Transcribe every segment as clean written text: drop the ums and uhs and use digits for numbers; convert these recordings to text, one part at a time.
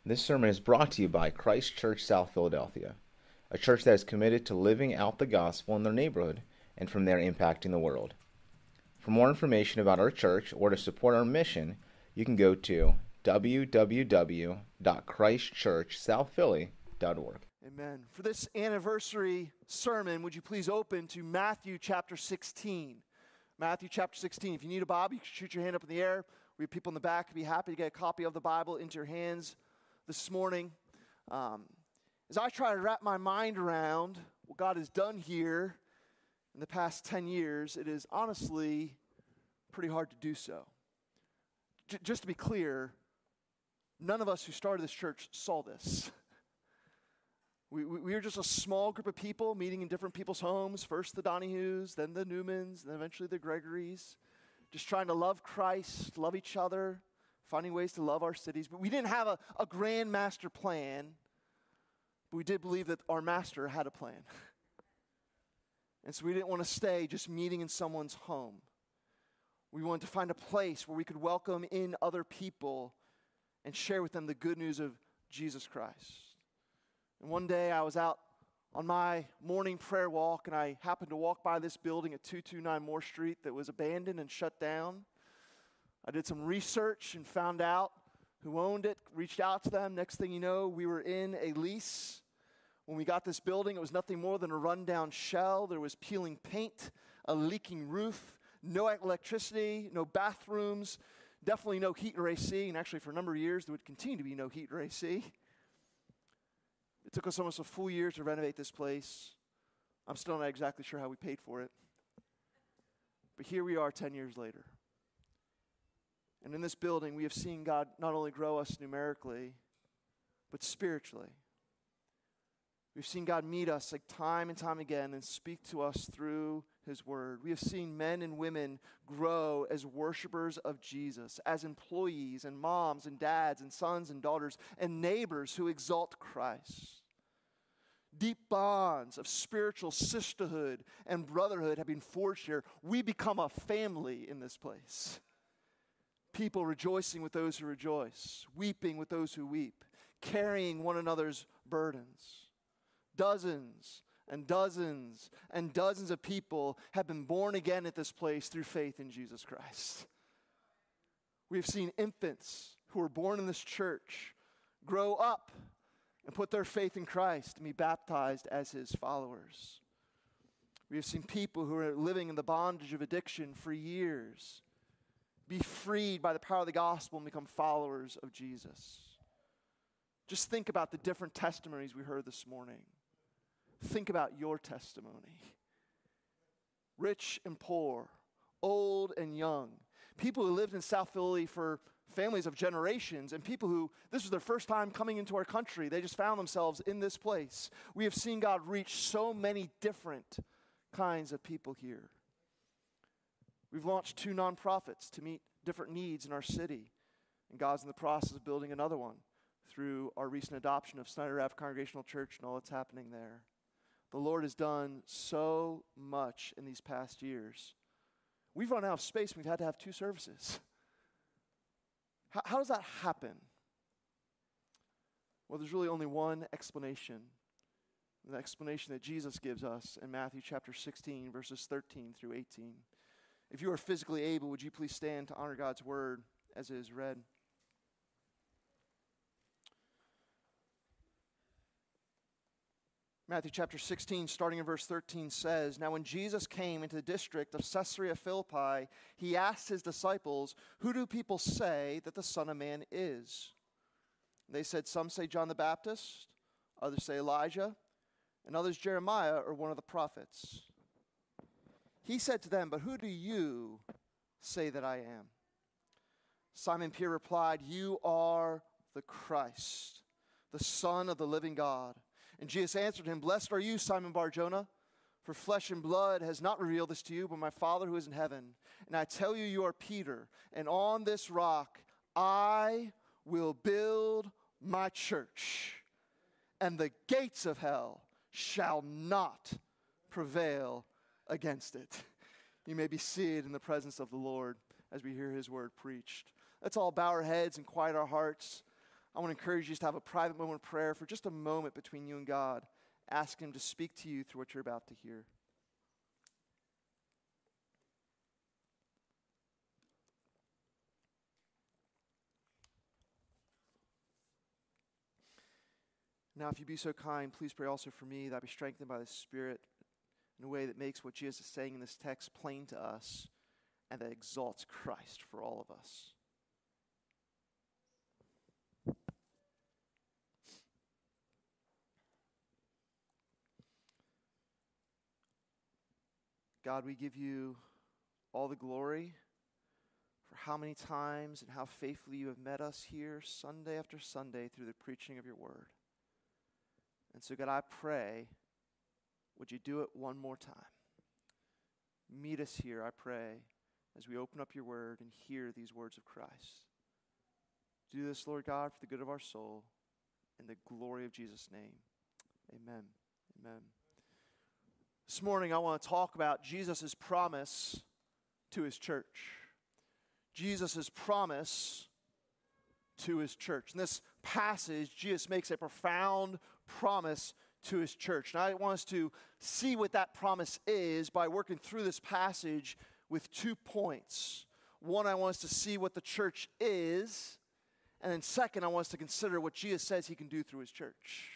This sermon is brought to you by Christ Church South Philadelphia, a church that is committed to living out the gospel in their neighborhood and from there impacting the world. For more information about our church or to support our mission, you can go to www.christchurchsouthphilly.org. Amen. For this anniversary sermon, would you please open to Matthew chapter 16. Matthew chapter 16. If you need a Bible, you can shoot your hand up in the air. We have people in the back who'd be happy to get a copy of the Bible into your hands this morning. As I try to wrap my mind around what God has done here in the past 10 years, it is honestly pretty hard to do so. Just to be clear, none of us who started this church saw this. We were just a small group of people meeting in different people's homes, first the Donahues, then the Newmans, and then eventually the Gregorys, just trying to love Christ, love each other, finding ways to love our cities. But we didn't have a grand master plan, but we did believe that our master had a plan. And so we didn't want to stay just meeting in someone's home. We wanted to find a place where we could welcome in other people and share with them the good news of Jesus Christ. And one day I was out on my morning prayer walk, and I happened to walk by this building at 229 Moore Street that was abandoned and shut down. I did some research and found out who owned it, reached out to them. Next thing you know, we were in a lease. When we got this building, it was nothing more than a rundown shell. There was peeling paint, a leaking roof, no electricity, no bathrooms, definitely no heat or AC. And actually, for a number of years, there would continue to be no heat or AC. It took us almost a full year to renovate this place. I'm still not exactly sure how we paid for it. But here we are 10 years later. And in this building, we have seen God not only grow us numerically, but spiritually. We've seen God meet us like time and time again and speak to us through His Word. We have seen men and women grow as worshipers of Jesus, as employees and moms and dads and sons and daughters and neighbors who exalt Christ. Deep bonds of spiritual sisterhood and brotherhood have been forged here. We become a family in this place. People rejoicing with those who rejoice, weeping with those who weep, carrying one another's burdens. Dozens and dozens and dozens of people have been born again at this place through faith in Jesus Christ. We have seen infants who were born in this church grow up and put their faith in Christ and be baptized as His followers. We have seen people who are living in the bondage of addiction for years be freed by the power of the gospel and become followers of Jesus. Just think about the different testimonies we heard this morning. Think about your testimony. Rich and poor, old and young. People who lived in South Philly for families of generations, and people who, this was their first time coming into our country. They just found themselves in this place. We have seen God reach so many different kinds of people here. We've launched 2 nonprofits to meet different needs in our city, and God's in the process of building another one through our recent adoption of Snyder Ave Congregational Church and all that's happening there. The Lord has done so much in these past years. We've run out of space. We've had to have 2 services. How does that happen? Well, there's really only one explanation. The explanation that Jesus gives us in Matthew chapter 16, verses 13 through 18. If you are physically able, would you please stand to honor God's word as it is read? Matthew chapter 16, starting in verse 13, says, "Now when Jesus came into the district of Caesarea Philippi, He asked His disciples, 'Who do people say that the Son of Man is?' They said, 'Some say John the Baptist, others say Elijah, and others Jeremiah or one of the prophets.' He said to them, 'But who do you say that I am?' Simon Peter replied, 'You are the Christ, the Son of the living God.' And Jesus answered him, 'Blessed are you, Simon Bar-Jonah, for flesh and blood has not revealed this to you, but my Father who is in heaven. And I tell you, you are Peter, and on this rock I will build my church, and the gates of hell shall not prevail against it.'" You may be seated in the presence of the Lord as we hear His word preached. Let's all bow our heads and quiet our hearts. I want to encourage you just to have a private moment of prayer for just a moment between you and God. Ask Him to speak to you through what you're about to hear. Now, if you be so kind, please pray also for me that I be strengthened by the Spirit in a way that makes what Jesus is saying in this text plain to us and that exalts Christ for all of us. God, we give you all the glory for how many times and how faithfully you have met us here Sunday after Sunday through the preaching of your word. And so, God, I pray, would you do it one more time? Meet us here, I pray, as we open up your word and hear these words of Christ. Do this, Lord God, for the good of our soul, in the glory of Jesus' name. Amen. Amen. This morning, I want to talk about Jesus' promise to his church. Jesus' promise to his church. In this passage, Jesus makes a profound promise to his church. And I want us to see what that promise is by working through this passage with 2 points. One, I want us to see what the church is. And then second, I want us to consider what Jesus says he can do through his church.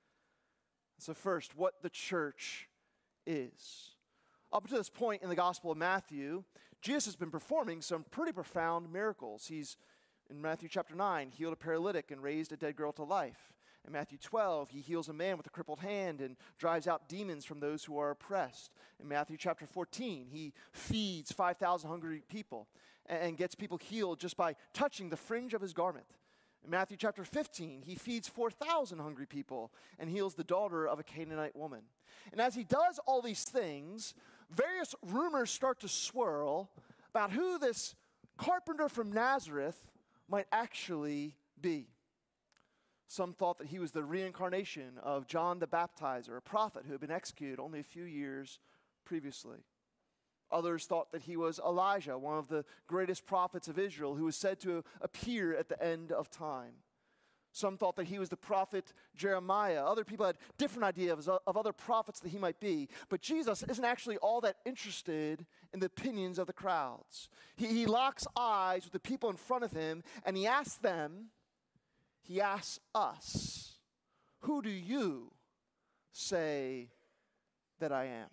So first, what the church is. Up to this point in the Gospel of Matthew, Jesus has been performing some pretty profound miracles. He's, in Matthew chapter 9, healed a paralytic and raised a dead girl to life. In Matthew 12, he heals a man with a crippled hand and drives out demons from those who are oppressed. In Matthew chapter 14, he feeds 5,000 hungry people and gets people healed just by touching the fringe of his garment. In Matthew chapter 15, he feeds 4,000 hungry people and heals the daughter of a Canaanite woman. And as he does all these things, various rumors start to swirl about who this carpenter from Nazareth might actually be. Some thought that he was the reincarnation of John the Baptizer, a prophet who had been executed only a few years previously. Others thought that he was Elijah, one of the greatest prophets of Israel, who was said to appear at the end of time. Some thought that he was the prophet Jeremiah. Other people had different ideas of other prophets that he might be. But Jesus isn't actually all that interested in the opinions of the crowds. He locks eyes with the people in front of him, and he asks them, he asks us, who do you say that I am?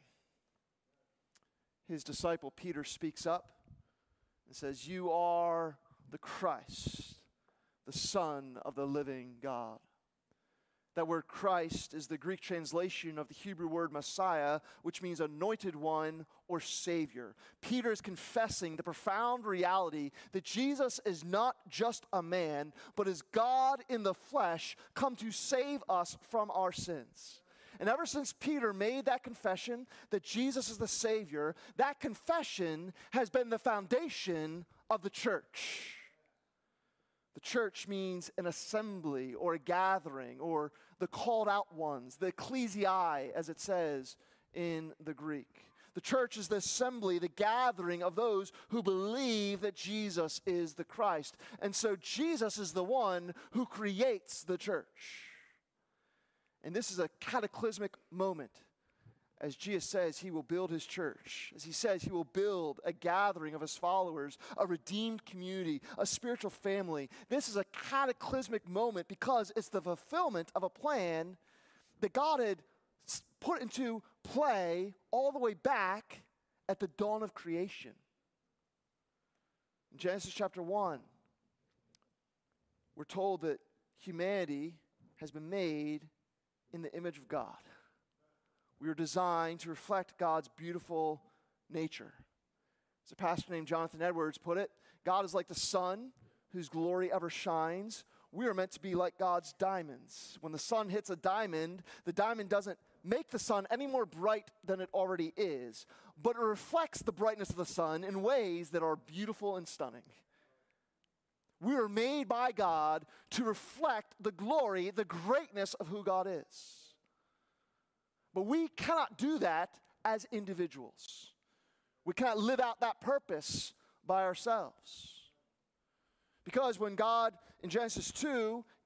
His disciple Peter speaks up and says, you are the Christ, the Son of the living God. That word Christ is the Greek translation of the Hebrew word Messiah, which means anointed one or Savior. Peter is confessing the profound reality that Jesus is not just a man, but is God in the flesh, come to save us from our sins. And ever since Peter made that confession that Jesus is the Savior, that confession has been the foundation of the church. The church means an assembly or a gathering or the called out ones, the ecclesiae, as it says in the Greek. The church is the assembly, the gathering of those who believe that Jesus is the Christ. And so Jesus is the one who creates the church. And this is a cataclysmic moment as Jesus says he will build his church, as he says he will build a gathering of his followers, a redeemed community, a spiritual family. This is a cataclysmic moment because it's the fulfillment of a plan that God had put into play all the way back at the dawn of creation. In Genesis chapter 1, we're told that humanity has been made in the image of God. We were designed to reflect God's beautiful nature. As a pastor named Jonathan Edwards put it, God is like the sun whose glory ever shines. We are meant to be like God's diamonds. When the sun hits a diamond, the diamond doesn't make the sun any more bright than it already is, but it reflects the brightness of the sun in ways that are beautiful and stunning. We are made by God to reflect the glory, the greatness of who God is. But we cannot do that as individuals. We cannot live out that purpose by ourselves. Because when God, in Genesis 2,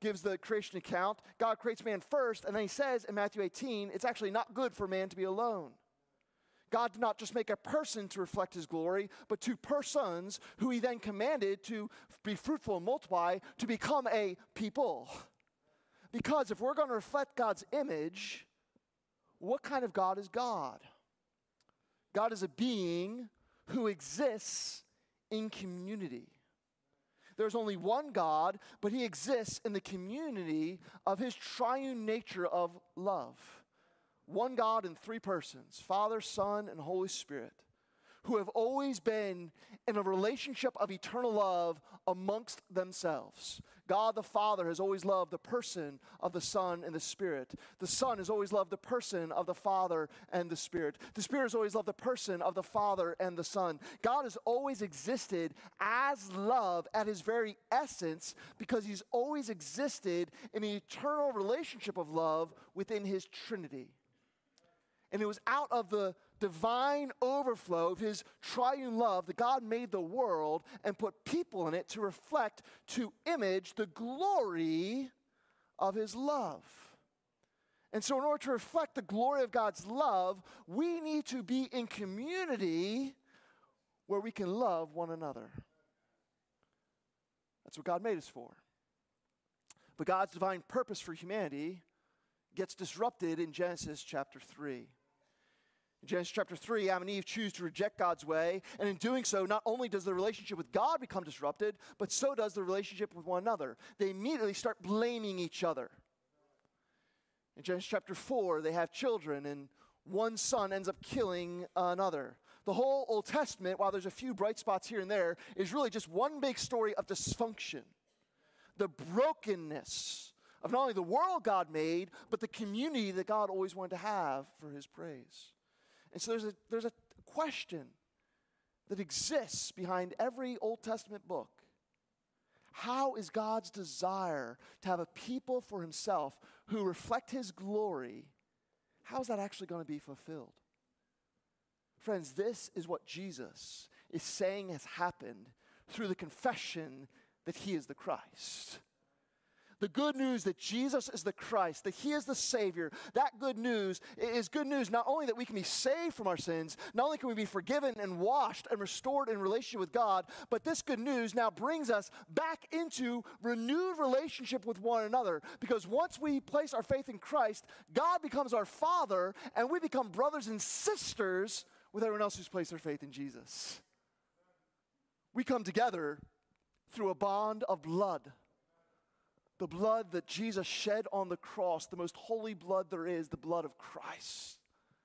gives the creation account, God creates man first, and then he says in Matthew 18, it's actually not good for man to be alone. God did not just make a person to reflect his glory, but two persons who he then commanded to be fruitful and multiply, to become a people. Because if we're going to reflect God's image, what kind of God is God? God is a being who exists in community. There's only one God, but he exists in the community of his triune nature of love. One God in three persons, Father, Son, and Holy Spirit, who have always been in a relationship of eternal love amongst themselves. God the Father has always loved the person of the Son and the Spirit. The Son has always loved the person of the Father and the Spirit. The Spirit has always loved the person of the Father and the Son. God has always existed as love at his very essence because he's always existed in an eternal relationship of love within his Trinity. And it was out of the divine overflow of his triune love that God made the world and put people in it to reflect, to image the glory of his love. And so in order to reflect the glory of God's love, we need to be in community where we can love one another. That's what God made us for. But God's divine purpose for humanity gets disrupted in Genesis chapter 3. In Genesis chapter 3, Adam and Eve choose to reject God's way, and in doing so, not only does the relationship with God become disrupted, but so does the relationship with one another. They immediately start blaming each other. In Genesis chapter 4, they have children, and one son ends up killing another. The whole Old Testament, while there's a few bright spots here and there, is really just one big story of dysfunction. The brokenness of not only the world God made, but the community that God always wanted to have for his praise. And so there's a question that exists behind every Old Testament book. How is God's desire to have a people for himself who reflect his glory, how is that actually going to be fulfilled? Friends, this is what Jesus is saying has happened through the confession that he is the Christ. The good news that Jesus is the Christ, that he is the Savior, that good news is good news not only that we can be saved from our sins, not only can we be forgiven and washed and restored in relationship with God, but this good news now brings us back into renewed relationship with one another. Because once we place our faith in Christ, God becomes our Father, and we become brothers and sisters with everyone else who's placed their faith in Jesus. We come together through a bond of blood. The blood that Jesus shed on the cross, the most holy blood there is, the blood of Christ.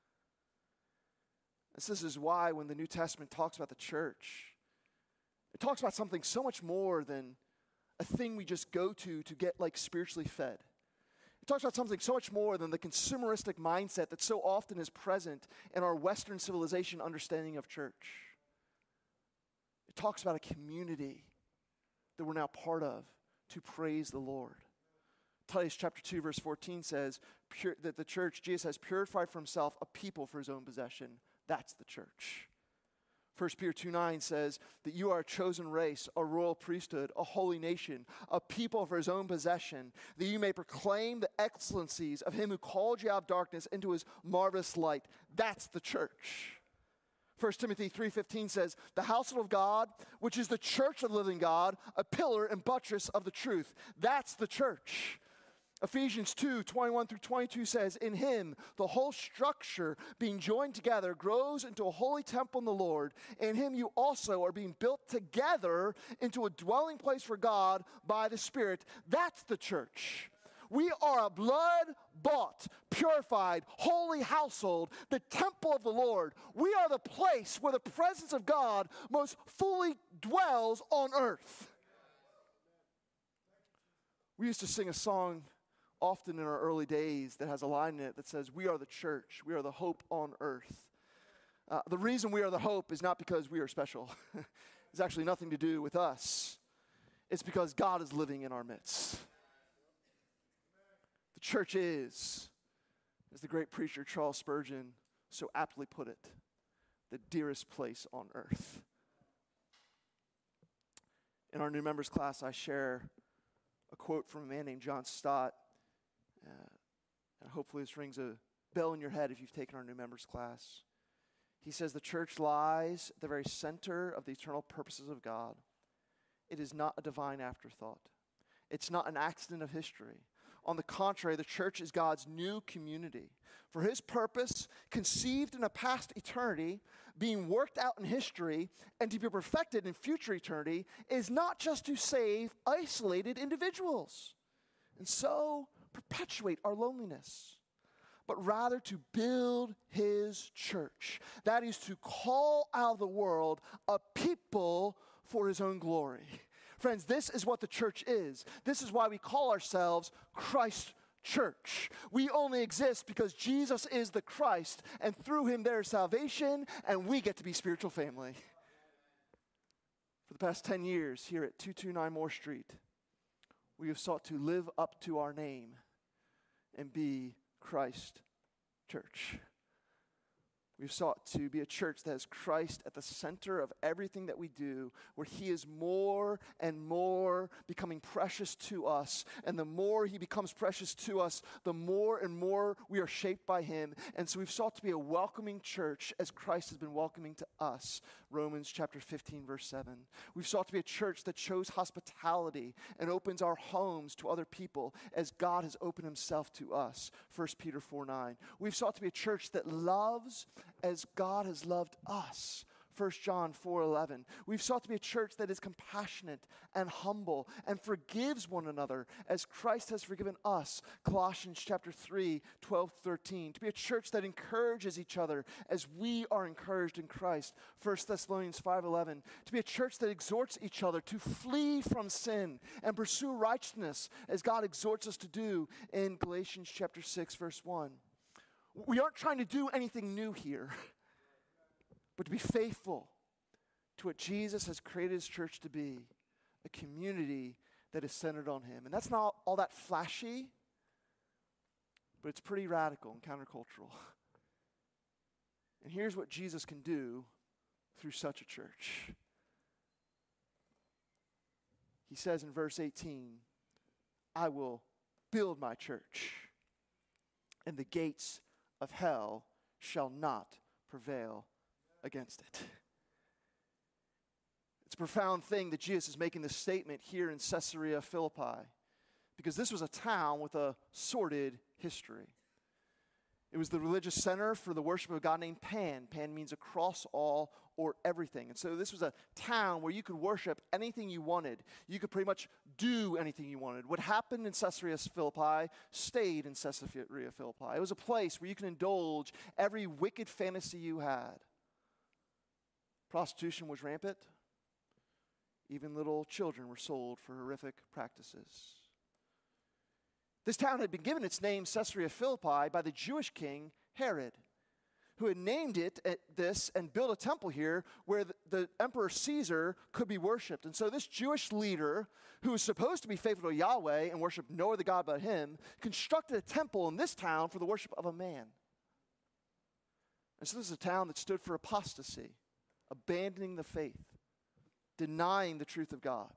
And this is why when the New Testament talks about the church, it talks about something so much more than a thing we just go to get like spiritually fed. It talks about something so much more than the consumeristic mindset that so often is present in our Western civilization understanding of church. It talks about a community that we're now part of to praise the Lord. Titus chapter 2 verse 14 says that the church, Jesus has purified for himself a people for his own possession. That's the church. 1 Peter 2:9 says that you are a chosen race, a royal priesthood, a holy nation, a people for his own possession, that you may proclaim the excellencies of him who called you out of darkness into his marvelous light. That's the church. 1 Timothy 3:15 says, the household of God, which is the church of the living God, a pillar and buttress of the truth. That's the church. Ephesians 2:21 through 22 says, in him, the whole structure being joined together grows into a holy temple in the Lord. In him you also are being built together into a dwelling place for God by the Spirit. That's the church. We are a blood-bought, purified, holy household, the temple of the Lord. We are the place where the presence of God most fully dwells on earth. We used to sing a song often in our early days that has a line in it that says, we are the church, we are the hope on earth. The reason we are the hope is not because we are special. It's actually nothing to do with us. It's because God is living in our midst. The church is, as the great preacher Charles Spurgeon so aptly put it, the dearest place on earth. In our new members class, I share a quote from a man named John Stott. And hopefully this rings a bell in your head if you've taken our new members class. He says, the church lies at the very center of the eternal purposes of God. It is not a divine afterthought. It's not an accident of history. On the contrary, the church is God's new community. For his purpose, conceived in a past eternity, being worked out in history, and to be perfected in future eternity, is not just to save isolated individuals, and so perpetuate our loneliness, but rather to build his church. That is to call out of the world a people for his own glory. Friends, this is what the church is. This is why we call ourselves Christ Church. We only exist because Jesus is the Christ, and through him there is salvation, and we get to be spiritual family. For the past 10 years here at 229 Moore Street, we have sought to live up to our name and be Christ Church. We've sought to be a church that has Christ at the center of everything that we do, where he is more and more becoming precious to us. And the more he becomes precious to us, the more and more we are shaped by him. And so we've sought to be a welcoming church as Christ has been welcoming to us. Romans chapter 15, verse 7. We've sought to be a church that shows hospitality and opens our homes to other people as God has opened himself to us. 1 Peter 4:9. We've sought to be a church that loves as God has loved us. 1 John 4:11. We've sought to be a church that is compassionate and humble and forgives one another as Christ has forgiven us. Colossians chapter 3:12-13. To be a church that encourages each other as we are encouraged in Christ. 1 Thessalonians 5:11. To be a church that exhorts each other to flee from sin and pursue righteousness as God exhorts us to do in Galatians chapter 6 verse 1. We aren't trying to do anything new here, but to be faithful to what Jesus has created his church to be, a community that is centered on him. And that's not all that flashy, but it's pretty radical and countercultural. And here's what Jesus can do through such a church. He says in verse 18, I will build my church, and the gates of hell shall not prevail against it. It's a profound thing that Jesus is making this statement here in Caesarea Philippi, because this was a town with a sordid history. It was the religious center for the worship of a god named Pan. Pan means across all or everything. And so this was a town where you could worship anything you wanted. You could pretty much do anything you wanted. What happened in Caesarea Philippi stayed in Caesarea Philippi. It was a place where you could indulge every wicked fantasy you had. Prostitution was rampant. Even little children were sold for horrific practices. This town had been given its name Caesarea Philippi by the Jewish king Herod, who had named it this and built a temple here where the Emperor Caesar could be worshipped. And so this Jewish leader, who was supposed to be faithful to Yahweh and worship no other god but him, constructed a temple in this town for the worship of a man. And so this is a town that stood for apostasy, abandoning the faith, denying the truth of God.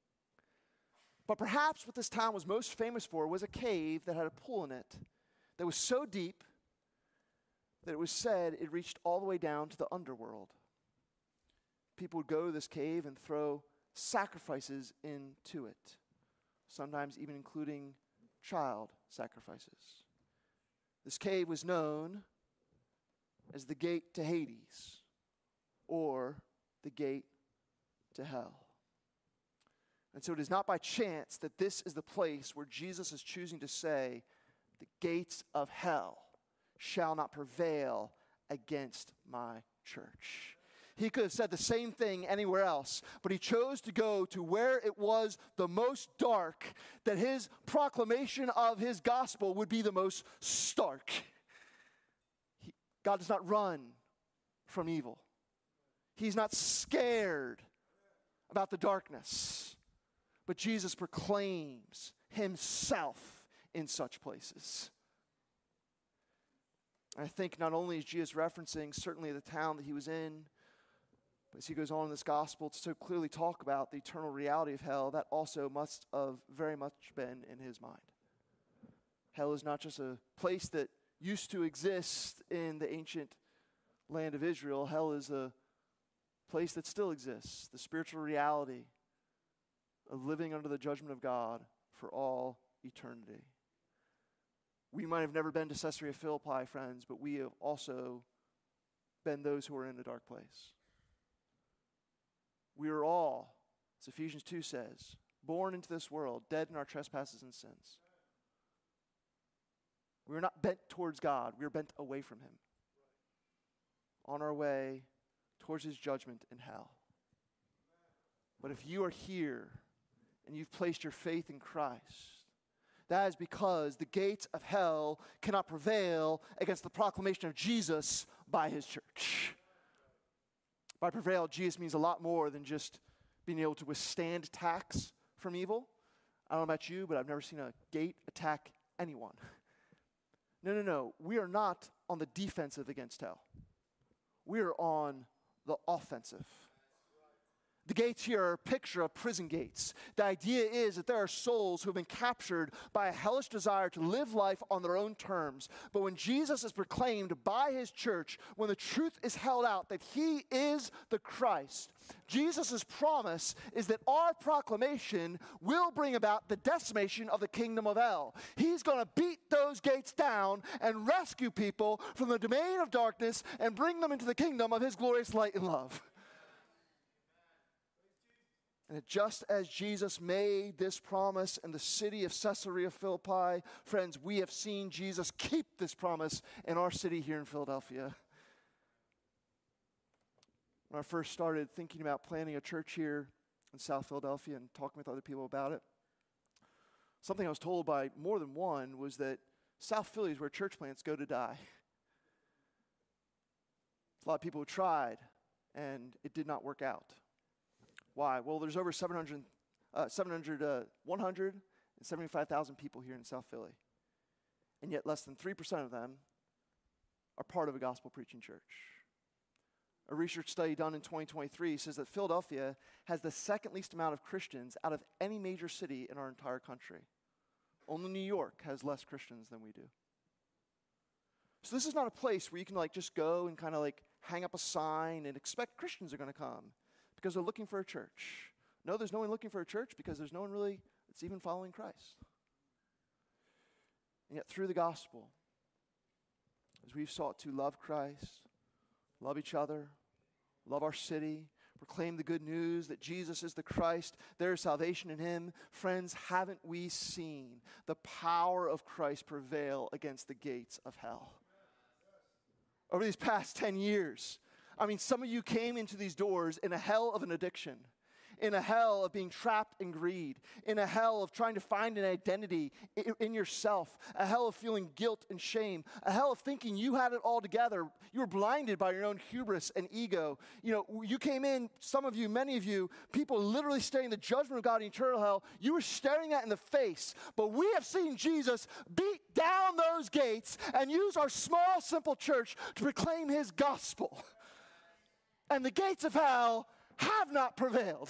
But perhaps what this town was most famous for was a cave that had a pool in it that was so deep that it was said it reached all the way down to the underworld. People would go to this cave and throw sacrifices into it, sometimes even including child sacrifices. This cave was known as the gate to Hades, or the gate to hell. And so it is not by chance that this is the place where Jesus is choosing to say, the gates of hell shall not prevail against my church. He could have said the same thing anywhere else, but he chose to go to where it was the most dark, that his proclamation of his gospel would be the most stark. God does not run from evil. He's not scared about the darkness. But Jesus proclaims himself in such places. I think not only is Jesus referencing certainly the town that he was in, But as he goes on in this gospel to so clearly talk about the eternal reality of hell, that also must have very much been in his mind. Hell is not just a place that used to exist in the ancient land of Israel. Hell is a place that still exists, the spiritual reality of living under the judgment of God for all eternity. We might have never been to Caesarea Philippi, friends, but we have also been those who are in a dark place. We are all, as Ephesians 2 says, born into this world, dead in our trespasses and sins. We are not bent towards God. We are bent away from him, on our way towards his judgment in hell. But if you are here and you've placed your faith in Christ, that is because the gates of hell cannot prevail against the proclamation of Jesus by his church. By prevail, Jesus means a lot more than just being able to withstand attacks from evil. I don't know about you, but I've never seen a gate attack anyone. No. We are not on the defensive against hell. We are on the offensive. The gates here are a picture of prison gates. The idea is that there are souls who have been captured by a hellish desire to live life on their own terms. But when Jesus is proclaimed by his church, when the truth is held out that he is the Christ, Jesus' promise is that our proclamation will bring about the decimation of the kingdom of hell. He's going to beat those gates down and rescue people from the domain of darkness and bring them into the kingdom of his glorious light and love. And just as Jesus made this promise in the city of Caesarea Philippi, friends, we have seen Jesus keep this promise in our city here in Philadelphia. When I first started thinking about planning a church here in South Philadelphia and talking with other people about it, something I was told by more than one was that South Philly is where church plants go to die. A lot of people who tried, and it did not work out. Why? Well, there's over 175,000 people here in South Philly. And yet less than 3% of them are part of a gospel preaching church. A research study done in 2023 says that Philadelphia has the second least amount of Christians out of any major city in our entire country. Only New York has less Christians than we do. So this is not a place where you can just go and kind of hang up a sign and expect Christians are going to come because they're looking for a church. No, there's no one looking for a church because there's no one really that's even following Christ. And yet through the gospel, as we've sought to love Christ, love each other, love our city, proclaim the good news that Jesus is the Christ, there is salvation in him. Friends, haven't we seen the power of Christ prevail against the gates of hell? Over these past 10 years, some of you came into these doors in a hell of an addiction, in a hell of being trapped in greed, in a hell of trying to find an identity in yourself, a hell of feeling guilt and shame, a hell of thinking you had it all together. You were blinded by your own hubris and ego. You came in, some of you, many of you, people literally staring the judgment of God in eternal hell. You were staring that in the face. But we have seen Jesus beat down those gates and use our small, simple church to proclaim his gospel. And the gates of hell have not prevailed.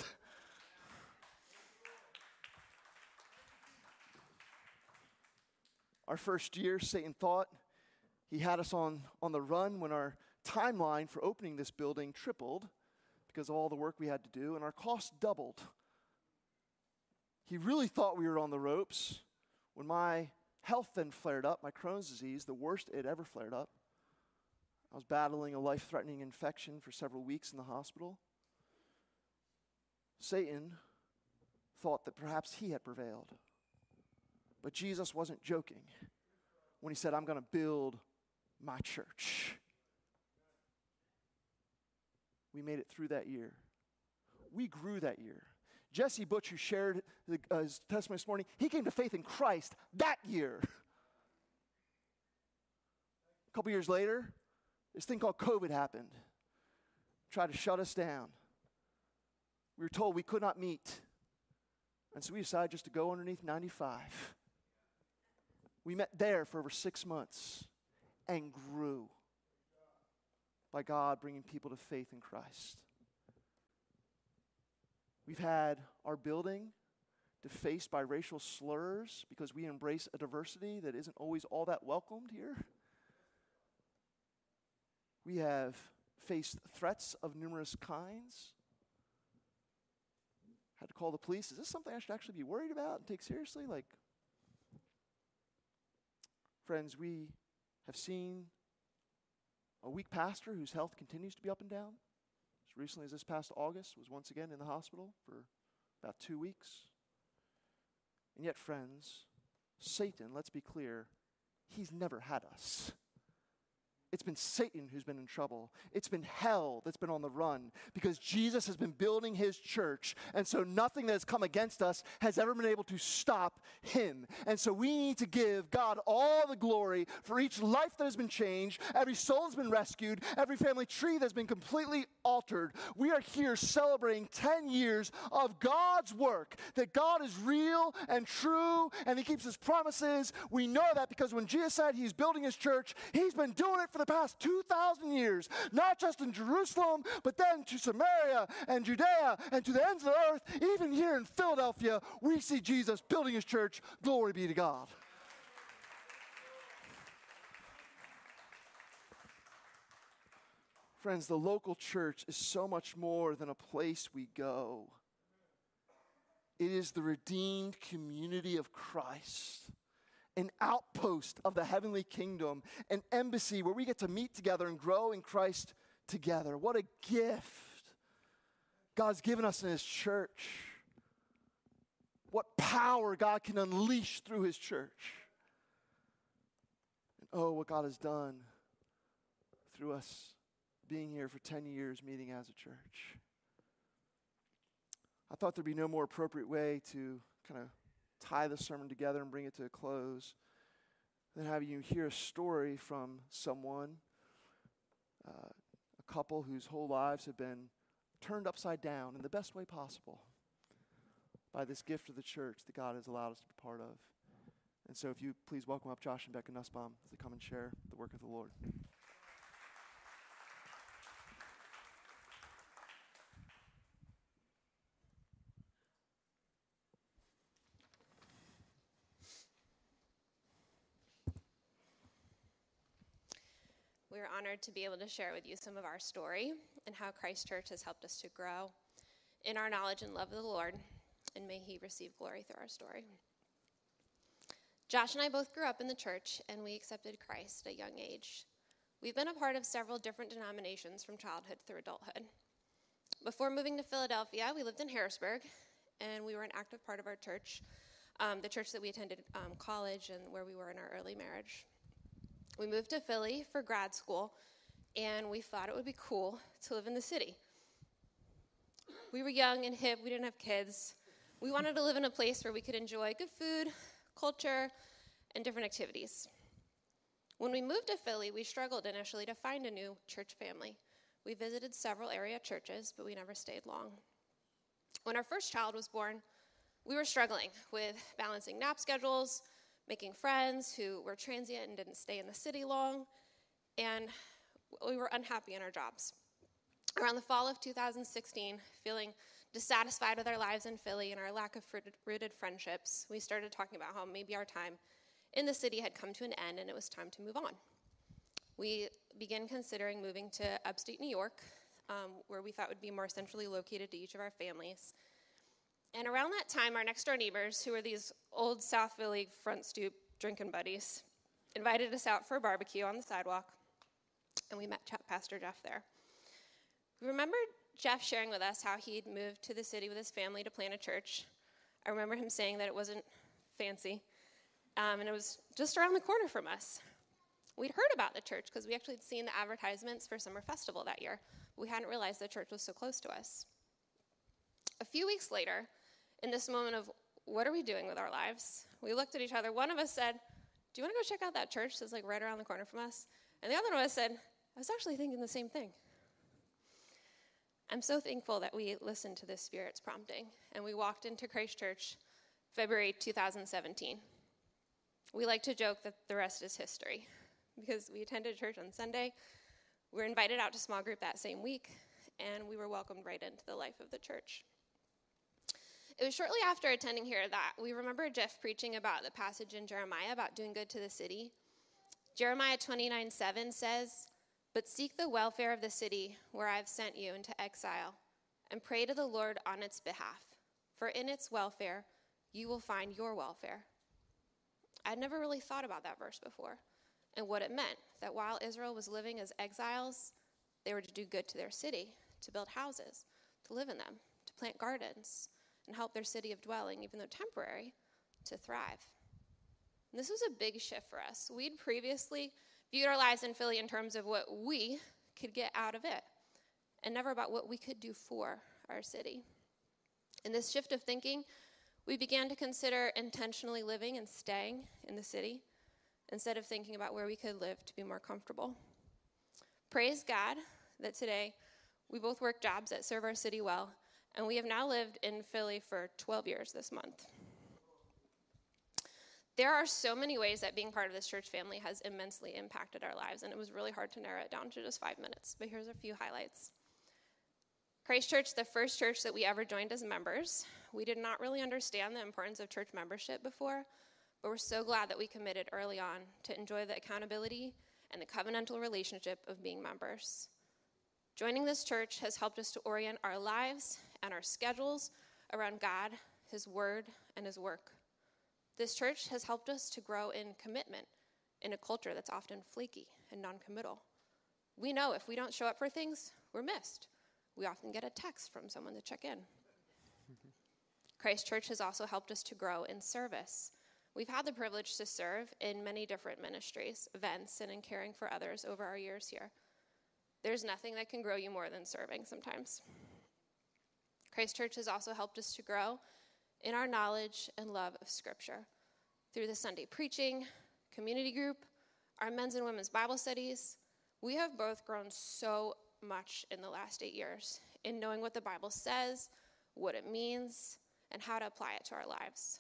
Our first year, Satan thought he had us on the run when our timeline for opening this building tripled because of all the work we had to do, and our costs doubled. He really thought we were on the ropes when my health then flared up, my Crohn's disease, the worst it ever flared up. I was battling a life-threatening infection for several weeks in the hospital. Satan thought that perhaps he had prevailed. But Jesus wasn't joking when he said, I'm going to build my church. We made it through that year. We grew that year. Jesse Butch, who shared his testimony this morning, he came to faith in Christ that year. A couple years later, this thing called COVID happened. Tried to shut us down. We were told we could not meet. And so we decided just to go underneath 95. We met there for over 6 months and grew by God bringing people to faith in Christ. We've had our building defaced by racial slurs because we embrace a diversity that isn't always all that welcomed here. We have faced threats of numerous kinds. Had to call the police. Is this something I should actually be worried about and take seriously? Friends, we have seen a weak pastor whose health continues to be up and down. As recently as this past August, was once again in the hospital for about 2 weeks. And yet, friends, Satan, let's be clear, he's never had us. It's been Satan who's been in trouble. It's been hell that's been on the run because Jesus has been building his church. And so nothing that has come against us has ever been able to stop him. And so we need to give God all the glory for each life that has been changed, every soul that's been rescued, every family tree that's been completely altered. We are here celebrating 10 years of God's work, that God is real and true and he keeps his promises. We know that because when Jesus said he's building his church, he's been doing it for the past 2,000 years, not just in Jerusalem, but then to Samaria and Judea and to the ends of the earth. Even here in Philadelphia, we see Jesus building his church. Glory be to God. Friends, the local church is so much more than a place we go. It is the redeemed community of Christ, an outpost of the heavenly kingdom, an embassy where we get to meet together and grow in Christ together. What a gift God's given us in his church. What power God can unleash through his church. And oh, what God has done through us being here for 10 years, meeting as a church. I thought there'd be no more appropriate way to kind of tie the sermon together and bring it to a close than having you hear a story from someone, a couple whose whole lives have been turned upside down in the best way possible by this gift of the church that God has allowed us to be part of. And so if you please welcome up Josh and Becca Nussbaum as they come and share the work of the Lord. We are honored to be able to share with you some of our story and how Christ Church has helped us to grow in our knowledge and love of the Lord, and may he receive glory through our story. Josh and I both grew up in the church, and we accepted Christ at a young age. We've been a part of several different denominations from childhood through adulthood. Before moving to Philadelphia, we lived in Harrisburg, and we were an active part of our church, the church that we attended college and where we were in our early marriage. We moved to Philly for grad school, and we thought it would be cool to live in the city. We were young and hip. We didn't have kids. We wanted to live in a place where we could enjoy good food, culture, and different activities. When we moved to Philly, we struggled initially to find a new church family. We visited several area churches, but we never stayed long. When our first child was born, we were struggling with balancing nap schedules, making friends who were transient and didn't stay in the city long, and we were unhappy in our jobs. Around the fall of 2016, feeling dissatisfied with our lives in Philly and our lack of rooted friendships, we started talking about how maybe our time in the city had come to an end and it was time to move on. We began considering moving to upstate New York, where we thought would be more centrally located to each of our families. And around that time, our next-door neighbors, who were these old South Philly front stoop drinking buddies, invited us out for a barbecue on the sidewalk, and we met Pastor Jeff there. We remember Jeff sharing with us how he'd moved to the city with his family to plant a church. I remember him saying that it wasn't fancy, and it was just around the corner from us. We'd heard about the church because we actually had seen the advertisements for Summer Festival that year. We hadn't realized the church was so close to us. A few weeks later, in this moment of what are we doing with our lives, we looked at each other. One of us said, do you want to go check out that church that's right around the corner from us? And the other one of us said, I was actually thinking the same thing. I'm so thankful that we listened to this Spirit's prompting, and we walked into Christ Church February 2017. We like to joke that the rest is history, because we attended church on Sunday, we were invited out to small group that same week, and we were welcomed right into the life of the church. It was shortly after attending here that we remember Jeff preaching about the passage in Jeremiah about doing good to the city. Jeremiah 29:7 says, "But seek the welfare of the city where I have sent you into exile, and pray to the Lord on its behalf, for in its welfare you will find your welfare." I'd never really thought about that verse before and what it meant, that while Israel was living as exiles, they were to do good to their city, to build houses, to live in them, to plant gardens, and help their city of dwelling, even though temporary, to thrive. And this was a big shift for us. We'd previously viewed our lives in Philly in terms of what we could get out of it, and never about what we could do for our city. In this shift of thinking, we began to consider intentionally living and staying in the city instead of thinking about where we could live to be more comfortable. Praise God that today we both work jobs that serve our city well, and we have now lived in Philly for 12 years this month. There are so many ways that being part of this church family has immensely impacted our lives, and it was really hard to narrow it down to just 5 minutes, but here's a few highlights. Christ Church, the first church that we ever joined as members, we did not really understand the importance of church membership before, but we're so glad that we committed early on to enjoy the accountability and the covenantal relationship of being members. Joining this church has helped us to orient our lives and our schedules around God, His Word, and His work. This church has helped us to grow in commitment in a culture that's often flaky and non-committal. We know if we don't show up for things, we're missed. We often get a text from someone to check in. Christ Church has also helped us to grow in service. We've had the privilege to serve in many different ministries, events, and in caring for others over our years here. There's nothing that can grow you more than serving sometimes. Christ Church has also helped us to grow in our knowledge and love of Scripture through the Sunday preaching, community group, our men's and women's Bible studies. We have both grown so much in the last 8 years in knowing what the Bible says, what it means, and how to apply it to our lives.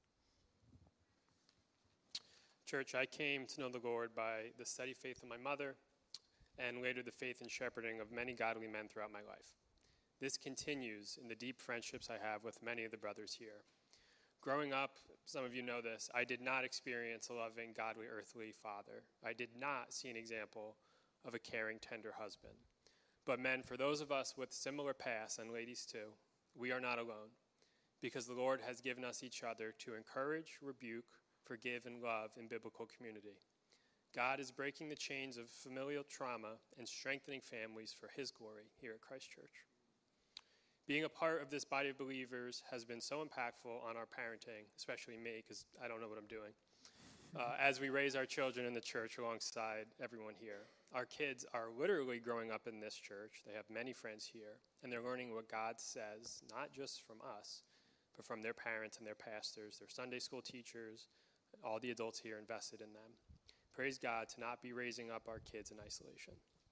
Church, I came to know the Lord by the steady faith of my mother, and later the faith and shepherding of many godly men throughout my life. This continues in the deep friendships I have with many of the brothers here. Growing up, some of you know this, I did not experience a loving, godly, earthly father. I did not see an example of a caring, tender husband. But men, for those of us with similar pasts, and ladies too, we are not alone, because the Lord has given us each other to encourage, rebuke, forgive, and love in biblical community. God is breaking the chains of familial trauma and strengthening families for His glory here at Christ Church. Being a part of this body of believers has been so impactful on our parenting, especially me, because I don't know what I'm doing, as we raise our children in the church alongside everyone here. Our kids are literally growing up in this church. They have many friends here, and they're learning what God says, not just from us, but from their parents and their pastors, their Sunday school teachers, all the adults here invested in them. Praise God to not be raising up our kids in isolation.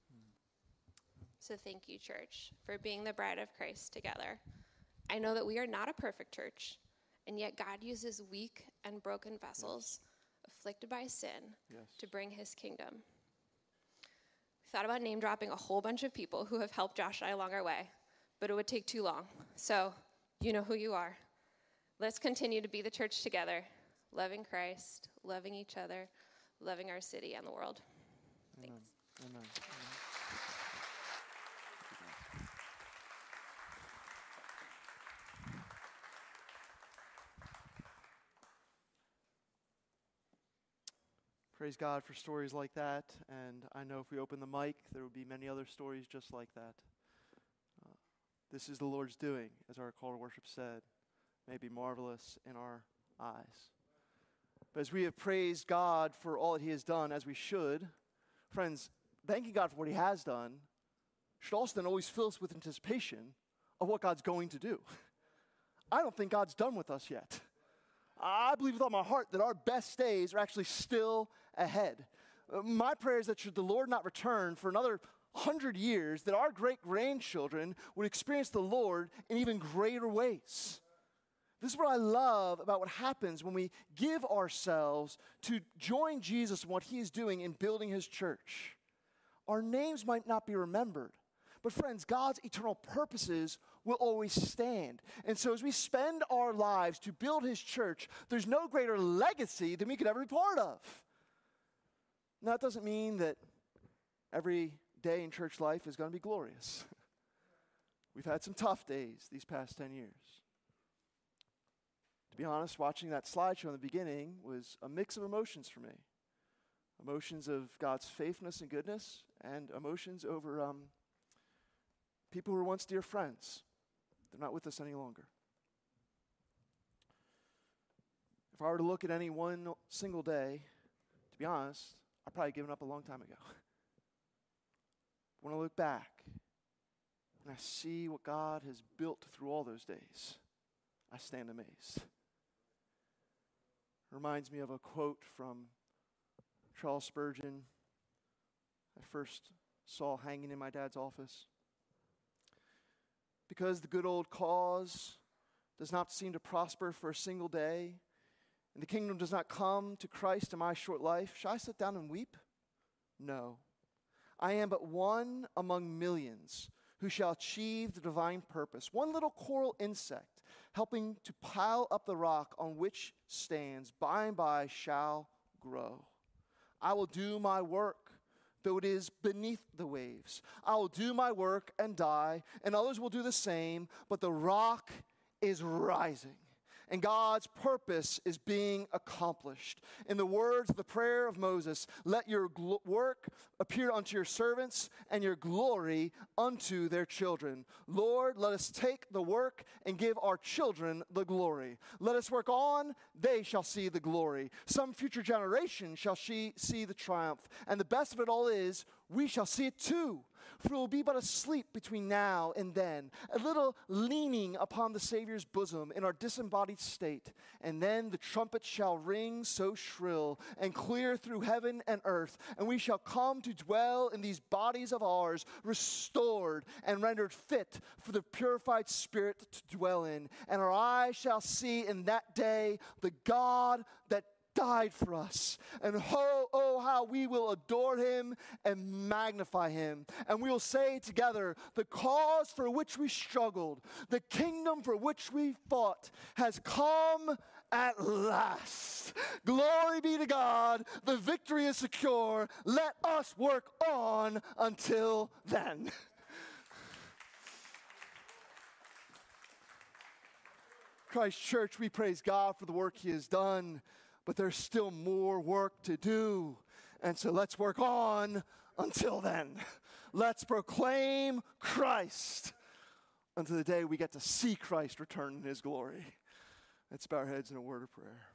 So thank you, church, for being the bride of Christ together. I know that we are not a perfect church, and yet God uses weak and broken vessels afflicted by sin to bring His kingdom. We thought about name dropping a whole bunch of people who have helped Josh and I along our way, but it would take too long. So you know who you are. Let's continue to be the church together, loving Christ, loving each other, loving our city and the world. Thanks. Amen. Praise God for stories like that, and I know if we open the mic, there will be many other stories just like that. This is the Lord's doing, as our call to worship said, may be marvelous in our eyes. But as we have praised God for all that He has done, as we should, friends, thanking God for what He has done should also then always fill us with anticipation of what God's going to do. I don't think God's done with us yet. I believe with all my heart that our best days are actually still ahead. My prayer is that should the Lord not return for another 100 years, that our great-grandchildren would experience the Lord in even greater ways. This is what I love about what happens when we give ourselves to join Jesus in what He is doing in building His church. Our names might not be remembered, But friends, God's eternal purposes will always stand. And so as we spend our lives to build his church, there's no greater legacy than we could ever be part of. Now, that doesn't mean that every day in church life is going to be glorious. We've had some tough days these past 10 years. To be honest, watching that slideshow in the beginning was a mix of emotions for me. Emotions of God's faithfulness and goodness, and emotions over people who were once dear friends. They're not with us any longer. If I were to look at any one single day, to be honest, I'd probably given up a long time ago. When I look back and I see what God has built through all those days, I stand amazed. It reminds me of a quote from Charles Spurgeon I first saw hanging in my dad's office. Because the good old cause does not seem to prosper for a single day, and the kingdom does not come to Christ in my short life, shall I sit down and weep? No. I am but one among millions who shall achieve the divine purpose. One little coral insect helping to pile up the rock on which stands, by and by shall grow. I will do my work, though it is beneath the waves. I will do my work and die, and others will do the same, but the rock is rising, and God's purpose is being accomplished. In the words of the prayer of Moses, let your work appear unto your servants, and your glory unto their children. Lord, let us take the work and give our children the glory. Let us work on, they shall see the glory. Some future generation shall see the triumph. And the best of it all is, we shall see it too. For it will be but a sleep between now and then, a little leaning upon the Savior's bosom in our disembodied state. And then the trumpet shall ring so shrill and clear through heaven and earth, and we shall come to dwell in these bodies of ours, restored and rendered fit for the purified spirit to dwell in. And our eyes shall see in that day the God that died for us. And oh, how we will adore him and magnify him. And we will say together, the cause for which we struggled, the kingdom for which we fought, has come at last. Glory be to God. The victory is secure. Let us work on until then. Christ Church, we praise God for the work he has done. But there's still more work to do. And so let's work on until then. Let's proclaim Christ until the day we get to see Christ return in his glory. Let's bow our heads in a word of prayer.